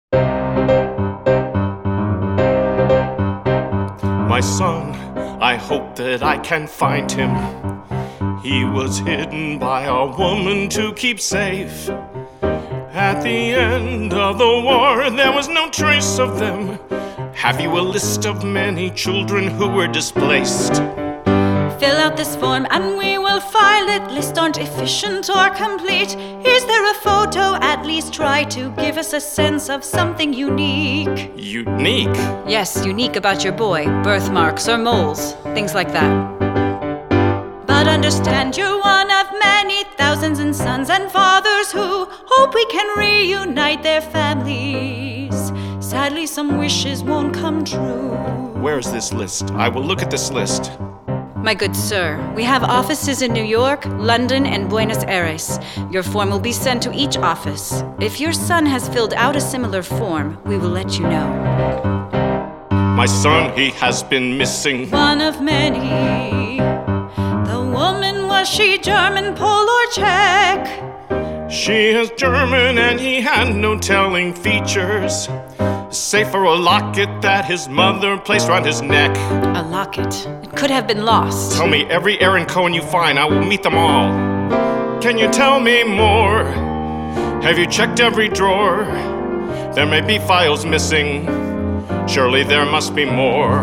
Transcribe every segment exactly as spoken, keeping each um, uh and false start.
My son, I hope that I can find him. He was hidden by a woman to keep safe. At the end of the war, there was no trace of them. Have you a list of many children who were displaced? Fill out this form and we will file it. Lists aren't efficient or complete. Is there a photo? At least try to give us a sense of something unique. Unique? Yes, unique about your boy. Birthmarks or moles, things like that. But understand you're one of many thousands and sons and fathers who hope we can reunite their families. Sadly, some wishes won't come true. Where is this list? I will look at this list. My good sir, we have offices in New York, London, and Buenos Aires. Your form will be sent to each office. If your son has filled out a similar form, we will let you know. My son, he has been missing. One of many. The woman, was she German, Pole, or Czech? She is German and he had no telling features. Save for a locket that his mother placed around his neck. A locket. It could have been lost. Tell me every Aaron Cohen you find, I will meet them all. Can you tell me more? Have you checked every drawer? There may be files missing. Surely there must be more.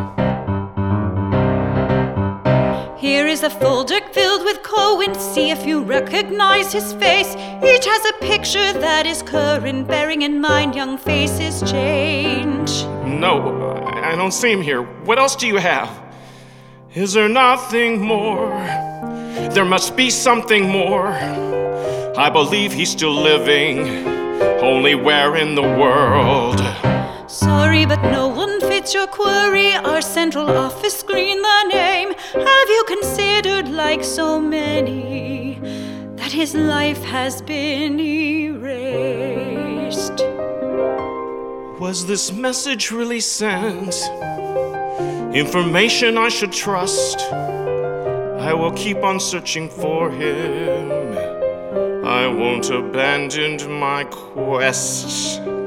Here is a folder filled with Cohen. See if you recognize his face. Each has a picture that is current, bearing in mind young faces change. No, I don't see him here. What else do you have? Is there nothing more? There must be something more. I believe he's still living. Only where in the world? Sorry, but no one fits your query. Our central office screened the name. Have you considered, like so many, that his life has been erased? Was this message really sent? Information I should trust. I will keep on searching for him. I won't abandon my quest.